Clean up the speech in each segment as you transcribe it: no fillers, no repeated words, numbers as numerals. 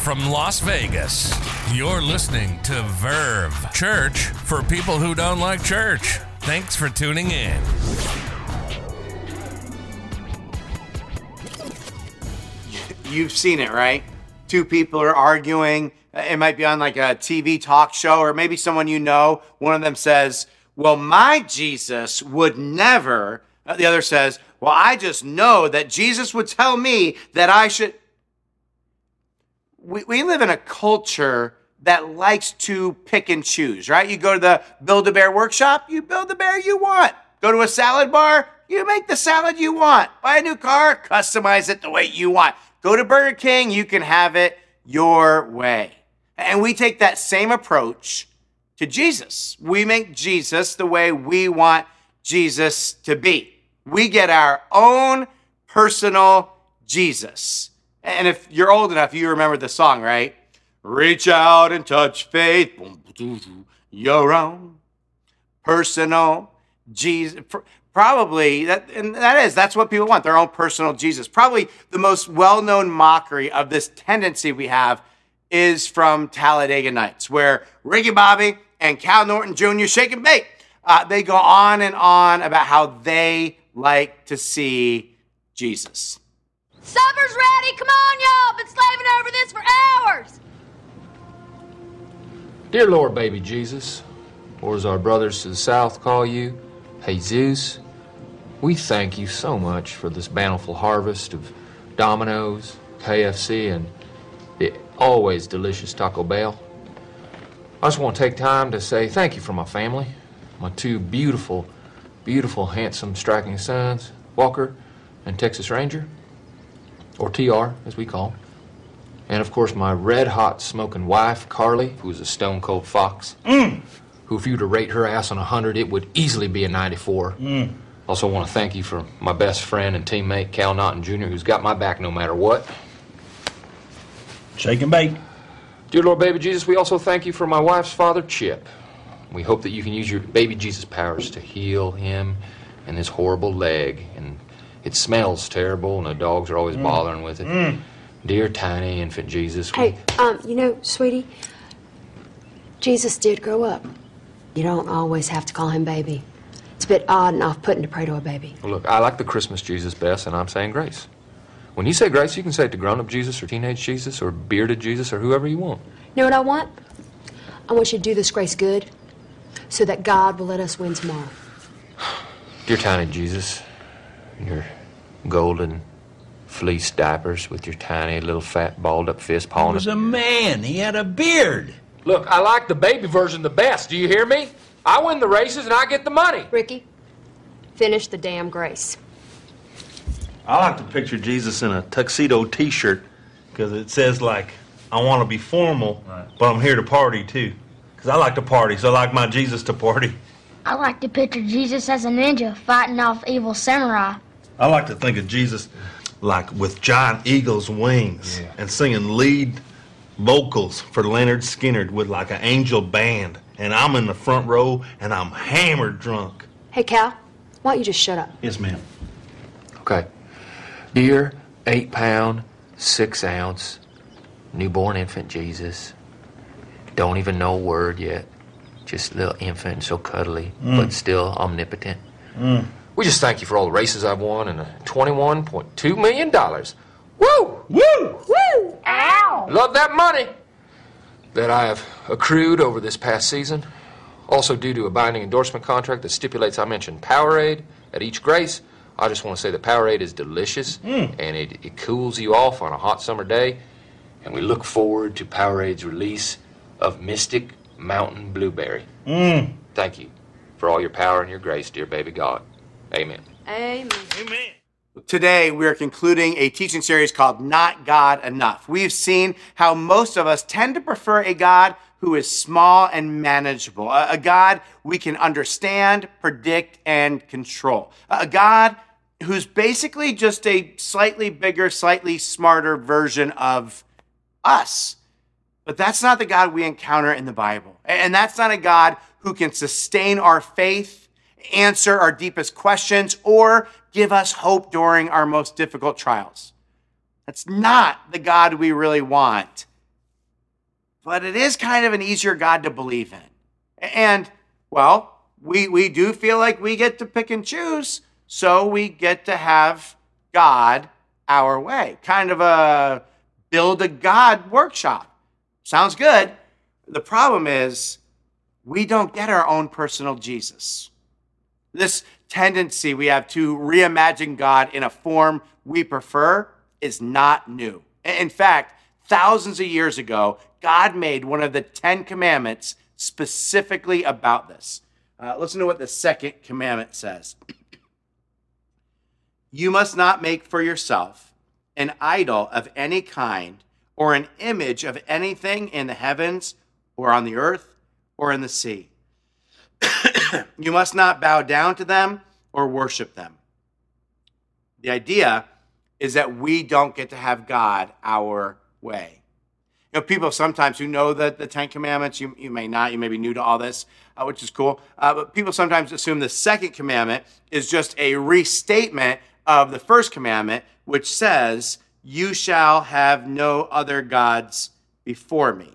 from Las Vegas, you're listening to Verve, church for people who don't like church. Thanks for tuning in. You've seen it, right? Two people are arguing. It might be on like a TV talk show, or maybe someone you know. One of them says, well, my Jesus would never. The other says, well, I just know that Jesus would tell me that I should. We live in a culture that likes to pick and choose, right? You go to the Build-A-Bear workshop, you build the bear you want. Go to a salad bar, you make the salad you want. Buy a new car, customize it the way you want. Go to Burger King, you can have it your way. And we take that same approach to Jesus. We make Jesus the way we want Jesus to be. We get our own personal Jesus. And if you're old enough, you remember the song, right? Reach out and touch faith, your own personal Jesus. Probably, that's what people want, their own personal Jesus. Probably the most well-known mockery of this tendency we have is from Talladega Nights, where Ricky Bobby and Cal Norton Jr. shake and bake. They go on and on about how they like to see Jesus. Supper's ready. Come on, y'all. Been slaving over this for hours. Dear Lord, baby Jesus, or as our brothers to the south call you, Jesus, we thank you so much for this bountiful harvest of Domino's, KFC, and the always delicious Taco Bell. I just want to take time to say thank you for my family, my two beautiful, handsome, striking sons, Walker and Texas Ranger, or TR, as we call him. And, of course, my red-hot smoking wife, Carly, who's a stone-cold fox, who, if you were to rate her ass on 100, it would easily be a 94. Also want to thank you for my best friend and teammate, Cal Naughton Jr., who's got my back no matter what. Shake and bake. Dear Lord, baby Jesus, we also thank you for my wife's father, Chip. We hope that you can use your baby Jesus powers to heal him and his horrible leg. And it smells terrible, and the dogs are always bothering with it. Dear tiny infant Jesus. Hey, sweetie, Jesus did grow up. You don't always have to call him baby. It's a bit odd and off-putting to pray to a baby. Well, look, I like the Christmas Jesus best, and I'm saying grace. When you say grace, you can say it to grown-up Jesus or teenage Jesus or bearded Jesus or whoever you want. You know what I want? I want you to do this grace good so that God will let us win tomorrow. Dear tiny Jesus, your golden fleece diapers with your tiny little fat balled-up fist pawing. He was a man. He had a beard. Look, I like the baby version the best. Do you hear me? I win the races and I get the money. Ricky, finish the damn grace. I like to picture Jesus in a tuxedo T-shirt because it says, like, I want to be formal, but I'm here to party, too. Because I like to party, so I like my Jesus to party. I like to picture Jesus as a ninja fighting off evil samurai. I like to think of Jesus, like, with giant eagle's wings and singing lead vocals for Leonard Skinner with, like, an angel band. And I'm in the front row, and I'm hammered drunk. Hey, Cal, why don't you just shut up? Yes, ma'am. Okay. Dear 8-pound, 6-ounce, newborn infant Jesus, don't even know a word yet. Just a little infant and so cuddly, but still omnipotent. We just thank you for all the races I've won and $21.2 million. Woo! Woo! Woo! Ow! Love that money that I have accrued over this past season. Also due to a binding endorsement contract that stipulates I mention Powerade at each grace. I just want to say that Powerade is delicious, and it cools you off on a hot summer day. And we look forward to Powerade's release of Mystic Mountain Blueberry. Thank you for all your power and your grace, dear baby God. Amen. Amen. Amen. Today, we are concluding a teaching series called Not God Enough. We've seen how most of us tend to prefer a God who is small and manageable, a God we can understand, predict, and control, a God who's basically just a slightly bigger, slightly smarter version of us. But that's not the God we encounter in the Bible. And that's not a God who can sustain our faith, answer our deepest questions, or give us hope during our most difficult trials. That's not the God we really want but it is kind of an easier God to believe in. And, well, we do feel like we get to pick and choose, so we get to have God our way. Kind of a build a God workshop. Sounds good. The problem is we don't get our own personal Jesus. This tendency we have to reimagine God in a form we prefer is not new. In fact, thousands of years ago, God made one of the 10 commandments specifically about this. Listen to what the second commandment says. You must not make for yourself an idol of any kind or an image of anything in the heavens or on the earth or in the sea. You must not bow down to them or worship them. The idea is that we don't get to have God our way. You know, people sometimes who know the 10 commandments, you may not, you may be new to all this, which is cool, but people sometimes assume the second commandment is just a restatement of the first commandment, which says, you shall have no other gods before me.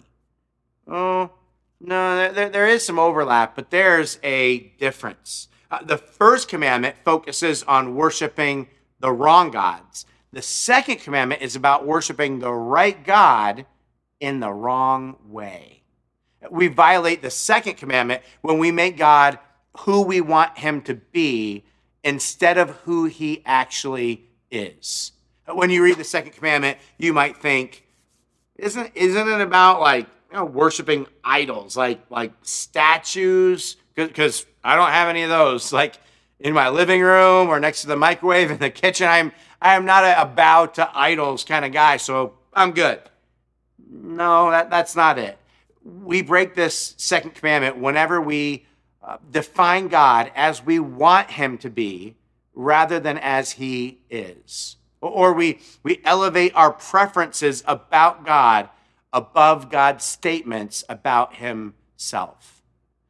Oh, no, there is some overlap, but there's a difference. The first commandment focuses on worshiping the wrong gods. The second commandment is about worshiping the right God in the wrong way. We violate the second commandment when we make God who we want him to be instead of who he actually is. When you read the second commandment, you might think, isn't it about worshiping idols, like statues? Because I don't have any of those. Like in my living room or next to the microwave in the kitchen, I am not a bow to idols kind of guy, so I'm good. No, that's not it. We break this second commandment whenever we define God as we want him to be rather than as he is. Or we elevate our preferences about God above God's statements about himself.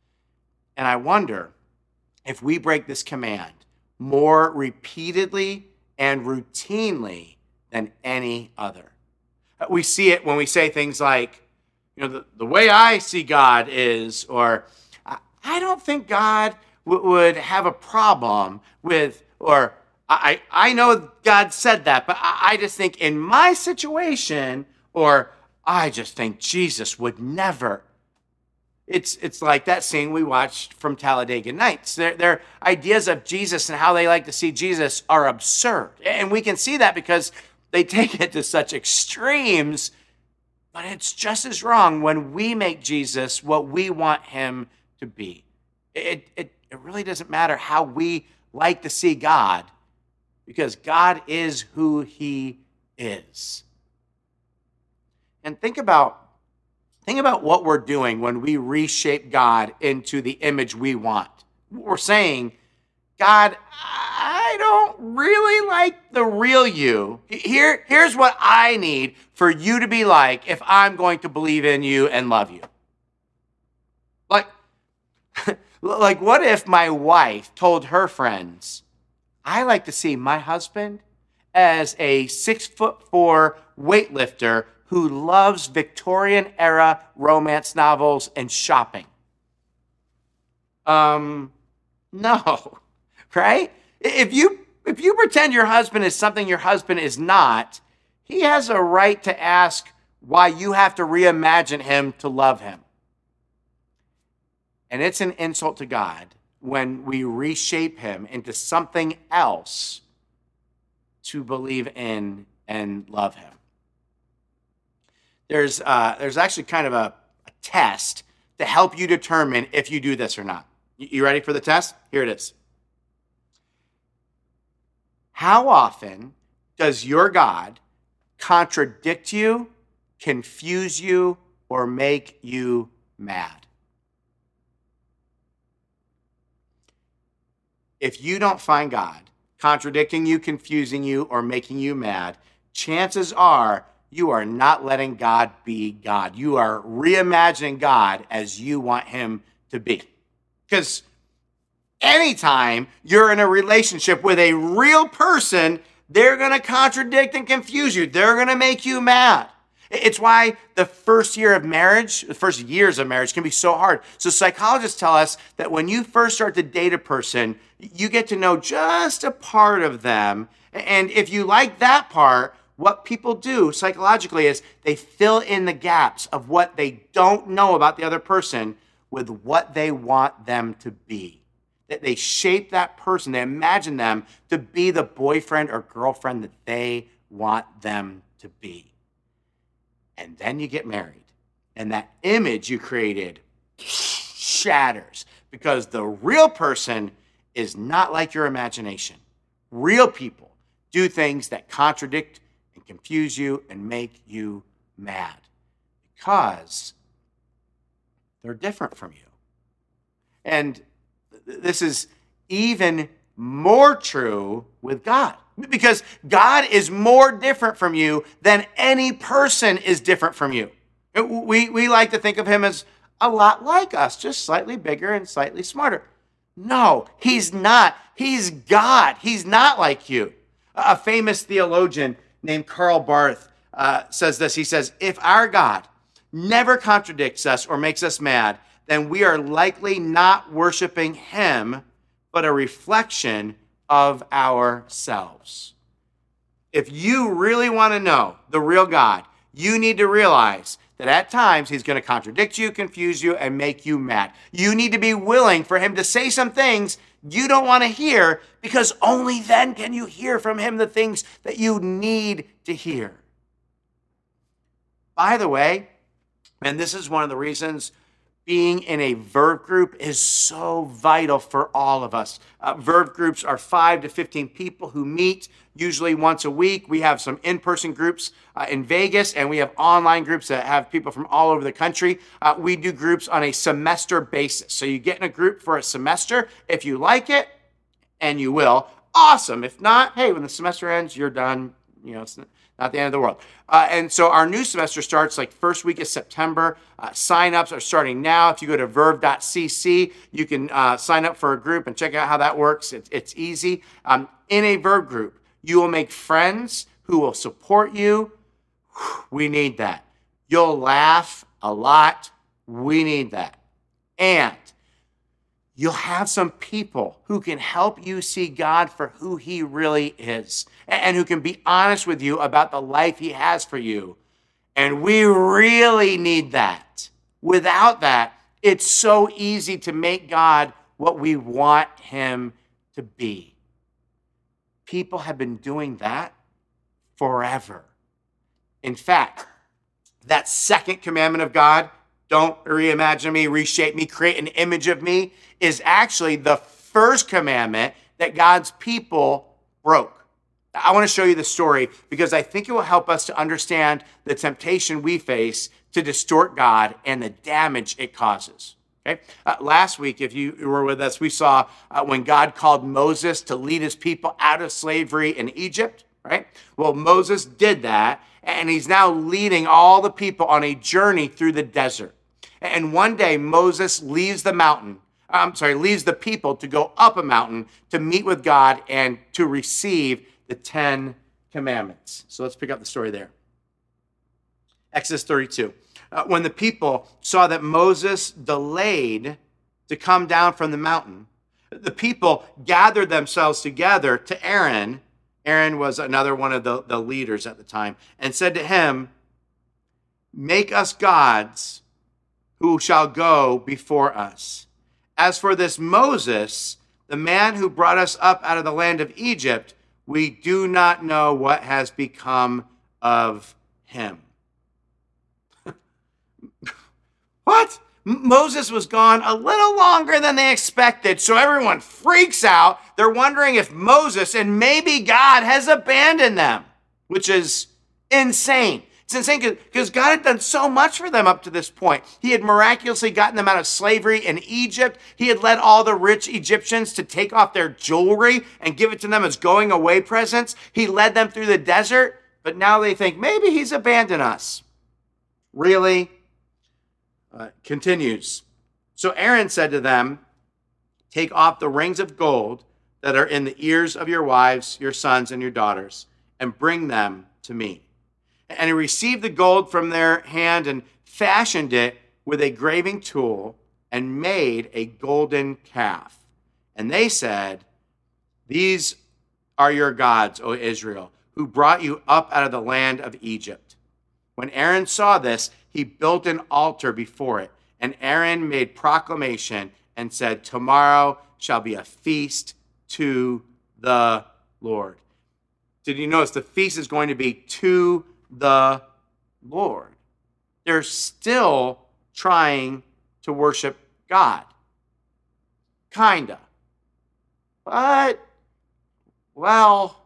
And I wonder if we break this command more repeatedly and routinely than any other. We see it when we say things like, the way I see God is, or I don't think God would have a problem with, or I know God said that, but I just think in my situation, or I just think Jesus would never. It's like that scene we watched from Talladega Nights. Their ideas of Jesus and how they like to see Jesus are absurd. And we can see that because they take it to such extremes, but it's just as wrong when we make Jesus what we want him to be. It really doesn't matter how we like to see God, because God is who he is. And think about what we're doing when we reshape God into the image we want. We're saying, God, I don't really like the real you. Here's what I need for you to be like if I'm going to believe in you and love you. Like what if my wife told her friends, I like to see my husband as a 6'4" weightlifter who loves Victorian-era romance novels and shopping. No, right? If you pretend your husband is something your husband is not, he has a right to ask why you have to reimagine him to love him. And it's an insult to God when we reshape him into something else to believe in and love him. There's actually kind of a test to help you determine if you do this or not. You ready for the test? Here it is. How often does your God contradict you, confuse you, or make you mad? If you don't find God contradicting you, confusing you, or making you mad, chances are you are not letting God be God. You are reimagining God as you want him to be. Because anytime you're in a relationship with a real person, they're going to contradict and confuse you. They're going to make you mad. It's why the first years of marriage can be so hard. So psychologists tell us that when you first start to date a person, you get to know just a part of them. And if you like that part, what people do psychologically is they fill in the gaps of what they don't know about the other person with what they want them to be. That they shape that person, they imagine them to be the boyfriend or girlfriend that they want them to be. And then you get married, and that image you created shatters because the real person is not like your imagination. Real people do things that contradict and confuse you and make you mad because they're different from you. And this is even more true with God. Because God is more different from you than any person is different from you. We like to think of him as a lot like us, just slightly bigger and slightly smarter. No, he's not. He's God. He's not like you. A famous theologian named Karl Barth says this. He says, if our God never contradicts us or makes us mad, then we are likely not worshiping him, but a reflection of ourselves. If you really want to know the real God, you need to realize that at times he's going to contradict you, confuse you, and make you mad. You need to be willing for him to say some things you don't want to hear, because only then can you hear from him the things that you need to hear. By the way, and this is one of the reasons being in a Verve group is so vital for all of us. Verve groups are 5 to 15 people who meet usually once a week. We have some in-person groups in Vegas, and we have online groups that have people from all over the country. We do groups on a semester basis. So you get in a group for a semester. If you like it, and you will, awesome. If not, hey, when the semester ends, you're done. You know, it's not the end of the world. And so our new semester starts like first week of September. Sign-ups are starting now. If you go to verve.cc, you can sign up for a group and check out how that works. It's easy. In a Verve group, you will make friends who will support you. We need that. You'll laugh a lot. We need that. And you'll have some people who can help you see God for who he really is and who can be honest with you about the life he has for you. And we really need that. Without that, it's so easy to make God what we want him to be. People have been doing that forever. In fact, that second commandment of God, don't reimagine me, reshape me, create an image of me, is actually the first commandment that God's people broke. I want to show you the story because I think it will help us to understand the temptation we face to distort God and the damage it causes. Okay? Last week, if you were with us, we saw when God called Moses to lead his people out of slavery in Egypt, right? Well, Moses did that, and he's now leading all the people on a journey through the desert. And one day, Moses leaves the people to go up a mountain to meet with God and to receive the 10 commandments. So let's pick up the story there. Exodus 32. When the people saw that Moses delayed to come down from the mountain, the people gathered themselves together to Aaron. Aaron was another one of the leaders at the time, and said to him, "Make us gods who shall go before us. As for this Moses, the man who brought us up out of the land of Egypt, we do not know what has become of him." What? Moses was gone a little longer than they expected, so everyone freaks out. They're wondering if Moses and maybe God has abandoned them, which is insane. It's insane because God had done so much for them up to this point. He had miraculously gotten them out of slavery in Egypt. He had led all the rich Egyptians to take off their jewelry and give it to them as going away presents. He led them through the desert, but now they think maybe he's abandoned us. Really? Continues. So Aaron said to them, "Take off the rings of gold that are in the ears of your wives, your sons, and your daughters, and bring them to me." And he received the gold from their hand and fashioned it with a graving tool and made a golden calf. And they said, "These are your gods, O Israel, who brought you up out of the land of Egypt." When Aaron saw this, he built an altar before it. And Aaron made proclamation and said, "Tomorrow shall be a feast to the Lord." Did you notice the feast is going to be to the Lord? They're still trying to worship God. Kinda. But, well,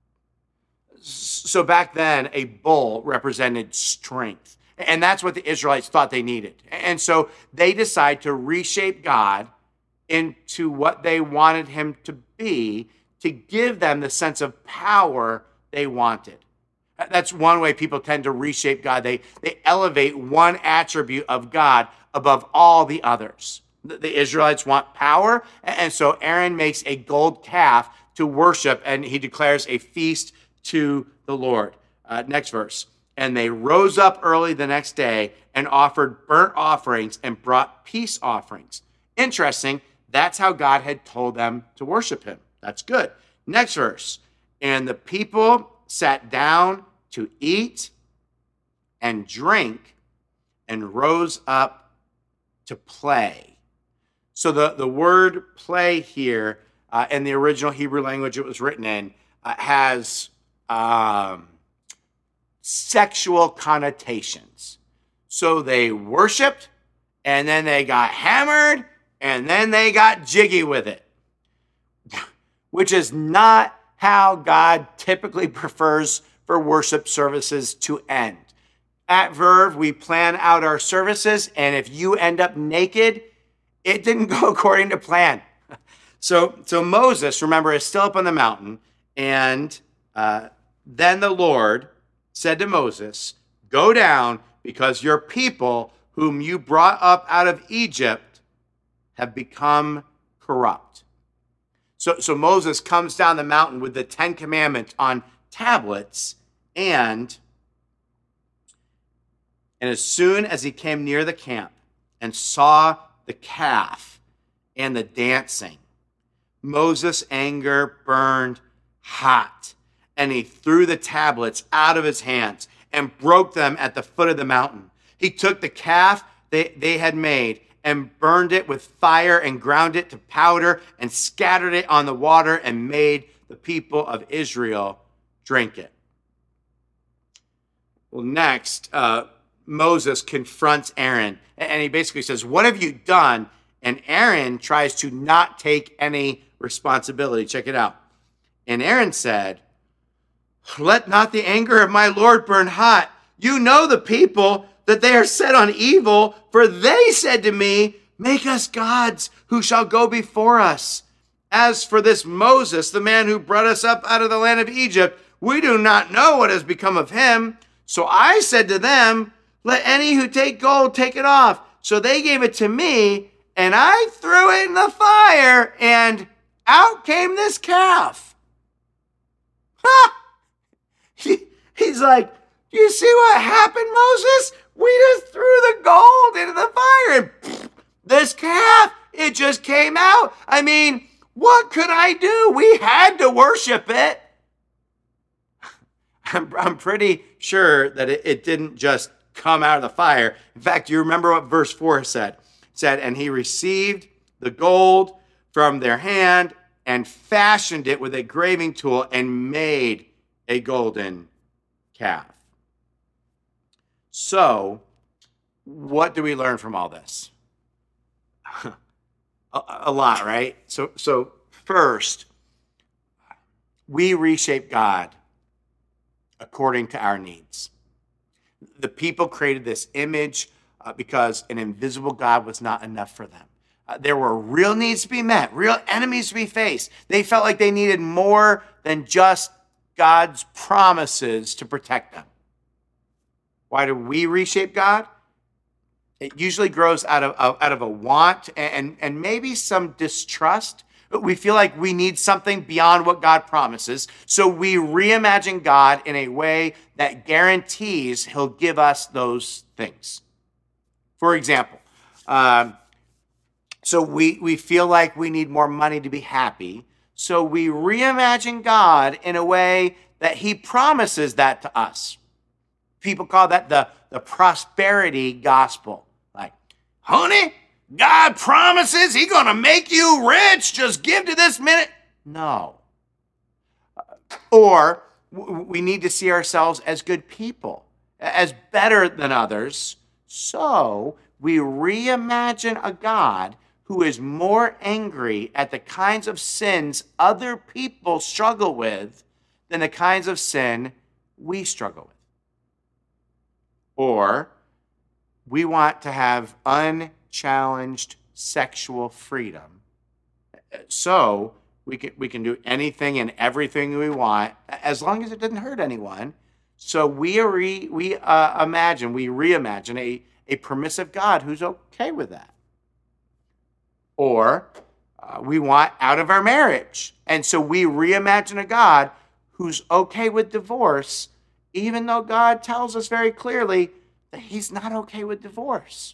so back then, a bull represented strength. And that's what the Israelites thought they needed. And so they decide to reshape God into what they wanted him to be to give them the sense of power they wanted. That's one way people tend to reshape God. They elevate one attribute of God above all the others. The Israelites want power, and so Aaron makes a gold calf to worship, and he declares a feast to the Lord. Next verse. And they rose up early the next day and offered burnt offerings and brought peace offerings. Interesting, that's how God had told them to worship him. That's good. Next verse. And the people sat down to eat and drink and rose up to play. So the word play here in the original Hebrew language it was written in has sexual connotations. So they worshiped, and then they got hammered, and then they got jiggy with it, which is not how God typically prefers for worship services to end. At Verve, we plan out our services, and if you end up naked, it didn't go according to plan. So Moses, remember, is still up on the mountain, and then the Lord said to Moses, "Go down, because your people, whom you brought up out of Egypt, have become corrupt." So Moses comes down the mountain with the 10 Commandments on tablets, and as soon as he came near the camp and saw the calf and the dancing, Moses' anger burned hot, and he threw the tablets out of his hands and broke them at the foot of the mountain. He took the calf they had made and burned it with fire and ground it to powder and scattered it on the water and made the people of Israel drink it. Well, next, Moses confronts Aaron, and he basically says, "What have you done?" And Aaron tries to not take any responsibility. Check it out. And Aaron said, "Let not the anger of my Lord burn hot. You know the people, that they are set on evil, for they said to me, 'Make us gods who shall go before us.' As for this Moses, the man who brought us up out of the land of Egypt, we do not know what has become of him. So I said to them, 'Let any who take gold take it off.' So they gave it to me, and I threw it in the fire, and out came this calf." Ha! He's like, "You see what happened, Moses? We just threw the gold into the fire, and this calf, it just came out. I mean, what could I do? We had to worship it." I'm pretty sure that it didn't just come out of the fire. In fact, you remember what verse 4 said? It said, "And he received the gold from their hand and fashioned it with a graving tool and made a golden calf." So, what do we learn from all this? a lot, right? So first, we reshape God according to our needs. The people created this image because an invisible God was not enough for them. There were real needs to be met, real enemies to be faced. They felt like they needed more than just God's promises to protect them. Why do we reshape God? It usually grows out of a want and maybe some distrust We feel like we need something beyond what God promises, so we reimagine God in a way that guarantees he'll give us those things. For example, so we feel like we need more money to be happy, so we reimagine God in a way that he promises that to us. People call that the prosperity gospel. Like, honey, God promises he's going to make you rich. Just give to this minute. No. Or we need to see ourselves as good people, as better than others. So we reimagine a God who is more angry at the kinds of sins other people struggle with than the kinds of sin we struggle with. Or we want to have unchallenged sexual freedom. So we can do anything and everything we want as long as it doesn't hurt anyone. So we reimagine a permissive God who's okay with that. Or we want out of our marriage. And so we reimagine a God who's okay with divorce, even though God tells us very clearly that he's not okay with divorce.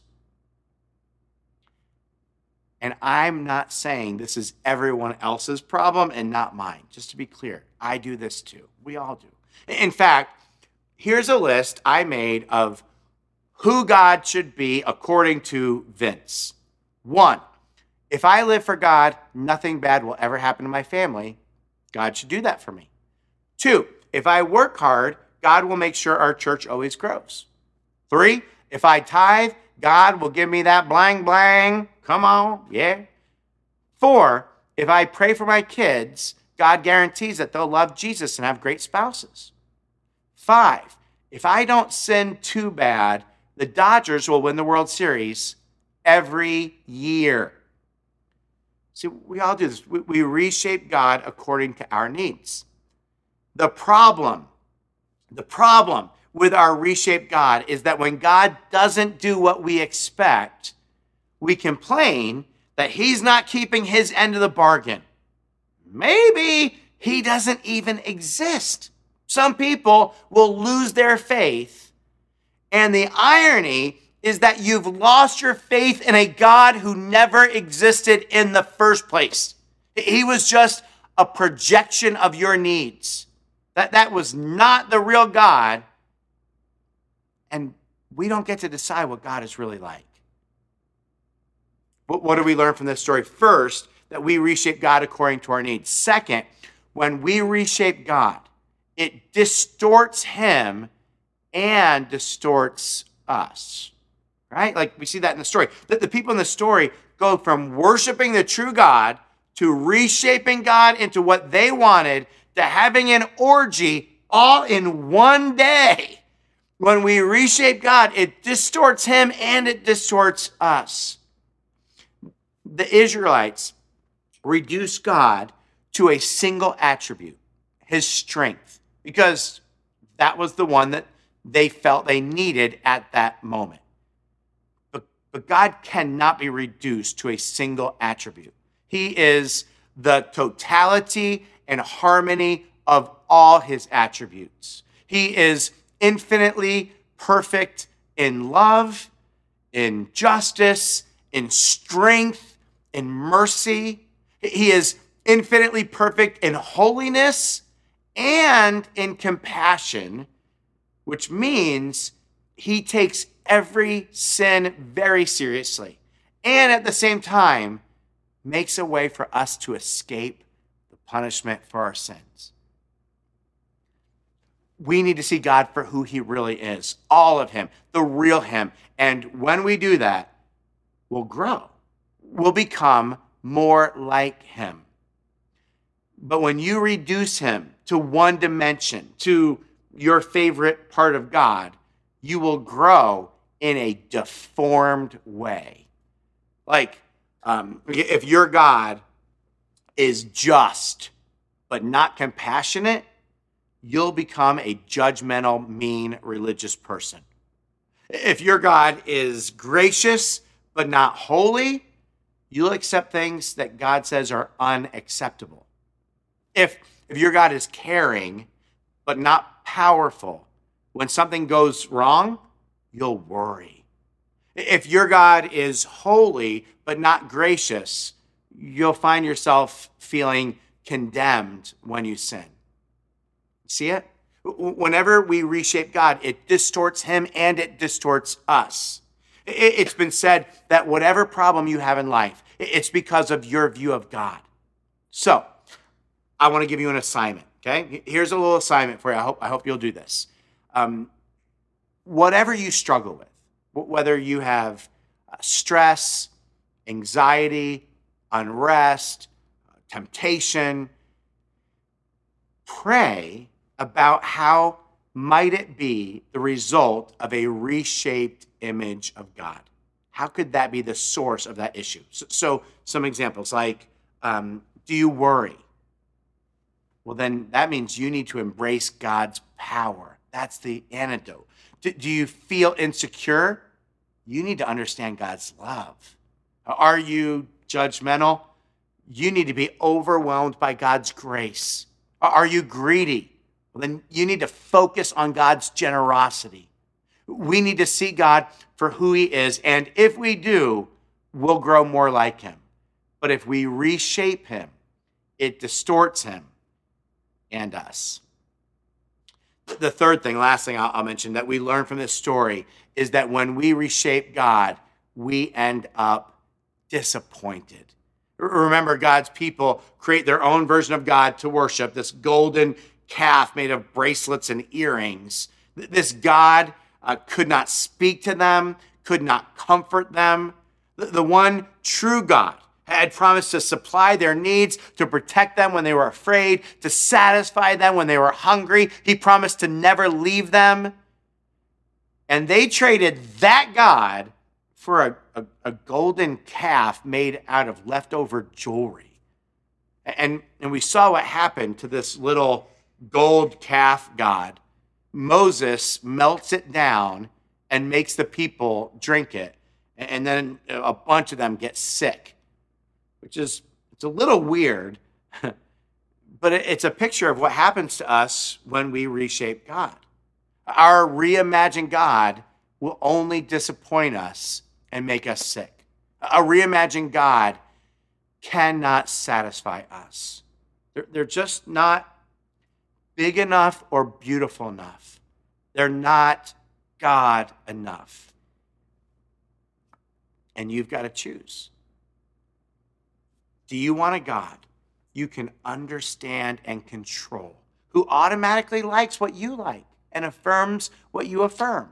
And I'm not saying this is everyone else's problem and not mine. Just to be clear, I do this too. We all do. In fact, here's a list I made of who God should be according to Vince. 1, if I live for God, nothing bad will ever happen to my family. God should do that for me. 2, if I work hard, God will make sure our church always grows. 3, if I tithe, God will give me that blang blang. Come on, yeah. 4, if I pray for my kids, God guarantees that they'll love Jesus and have great spouses. 5, if I don't sin too bad, the Dodgers will win the World Series every year. See, we all do this. We reshape God according to our needs. The problem with our reshaped God is that when God doesn't do what we expect, we complain that he's not keeping his end of the bargain. Maybe he doesn't even exist. Some people will lose their faith, and the irony is that you've lost your faith in a God who never existed in the first place. He was just a projection of your needs. That was not the real God, and we don't get to decide what God is really like. But what do we learn from this story? First, that we reshape God according to our needs. Second, when we reshape God, it distorts him and distorts us. Right? Like we see that in the story. That the people in the story go from worshiping the true God to reshaping God into what they wanted to having an orgy all in one day. When we reshape God, it distorts him and it distorts us. The Israelites reduced God to a single attribute, his strength, because that was the one that they felt they needed at that moment. But God cannot be reduced to a single attribute. He is the totality and harmony of all his attributes. He is infinitely perfect in love, in justice, in strength, in mercy. He is infinitely perfect in holiness and in compassion, which means he takes every sin very seriously, and at the same time, makes a way for us to escape the punishment for our sins. We need to see God for who he really is, all of him, the real him. And when we do that, we'll grow. We'll become more like him. But when you reduce him to one dimension, to your favorite part of God, you will grow in a deformed way. Like, if your God is just but not compassionate, you'll become a judgmental, mean, religious person. If your God is gracious but not holy, you'll accept things that God says are unacceptable. If your God is caring, but not powerful, when something goes wrong, you'll worry. If your God is holy, but not gracious, you'll find yourself feeling condemned when you sin. See it? Whenever we reshape God, it distorts him and it distorts us. It's been said that whatever problem you have in life, it's because of your view of God. So, I want to give you an assignment, okay? Here's a little assignment for you. I hope you'll do this. Whatever you struggle with, whether you have stress, anxiety, unrest, temptation, pray about how might it be the result of a reshaped image of God. How could that be the source of that issue? So some examples like, do you worry? Well, then that means you need to embrace God's power. That's the antidote. Do you feel insecure? You need to understand God's love. Are you judgmental? You need to be overwhelmed by God's grace. Are you greedy? Well, then you need to focus on God's generosity. We need to see God for who he is, and if we do, we'll grow more like him. But if we reshape him, it distorts him and us. The third thing, last thing I'll mention that we learn from this story is that when we reshape God, we end up disappointed. Remember, God's people create their own version of God to worship, this golden calf made of bracelets and earrings. This God could not speak to them, could not comfort them. The one true God had promised to supply their needs, to protect them when they were afraid, to satisfy them when they were hungry. He promised to never leave them. And they traded that God for a golden calf made out of leftover jewelry. And we saw what happened to this little gold calf God. Moses melts it down and makes the people drink it. And then a bunch of them get sick, which is, it's a little weird, but it's a picture of what happens to us when we reshape God. Our reimagined God will only disappoint us and make us sick. A reimagined God cannot satisfy us. They're just not big enough or beautiful enough. They're not God enough. And you've got to choose. Do you want a God you can understand and control, who automatically likes what you like and affirms what you affirm?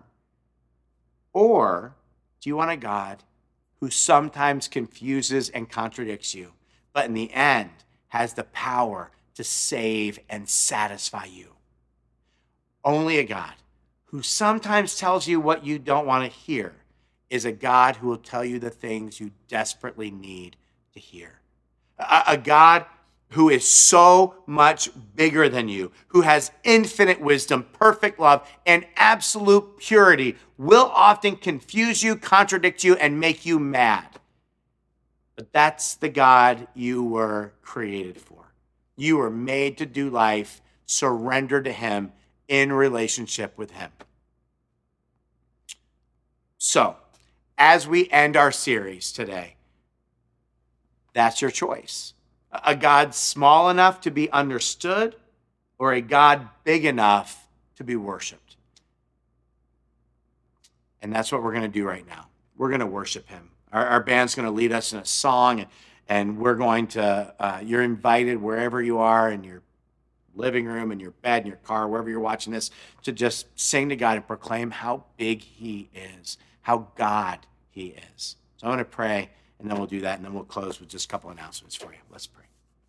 Or do you want a God who sometimes confuses and contradicts you, but in the end has the power to save and satisfy you? Only a God who sometimes tells you what you don't want to hear is a God who will tell you the things you desperately need to hear. A God who is so much bigger than you, who has infinite wisdom, perfect love, and absolute purity, will often confuse you, contradict you, and make you mad. But that's the God you were created for. You were made to do life surrendered to him in relationship with him. So, as we end our series today, that's your choice. A God small enough to be understood, or a God big enough to be worshiped. And that's what we're going to do right now. We're going to worship him. Our band's going to lead us in a song, and we're going to, you're invited wherever you are, in your living room, in your bed, in your car, wherever you're watching this, to just sing to God and proclaim how big he is, how God he is. So I'm going to pray, and then we'll do that, and then we'll close with just a couple announcements for you. Let's pray.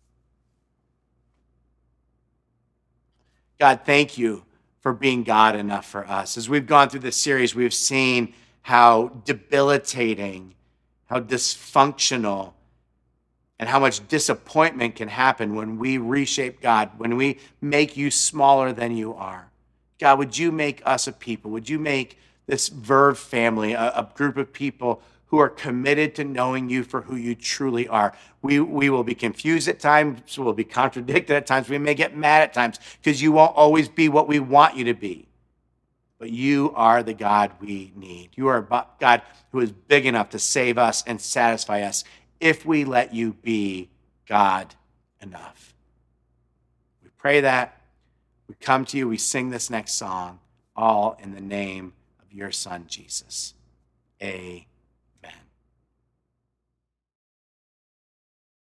God, thank you for being God enough for us. As we've gone through this series, we've seen how debilitating, how dysfunctional, and how much disappointment can happen when we reshape God, when we make you smaller than you are. God, would you make us a people? Would you make this Verve family a group of people who are committed to knowing you for who you truly are. We will be confused at times. We'll be contradicted at times. We may get mad at times because you won't always be what we want you to be. But you are the God we need. You are a God who is big enough to save us and satisfy us if we let you be God enough. We pray that. We come to you. We sing this next song, all in the name of your Son, Jesus. Amen.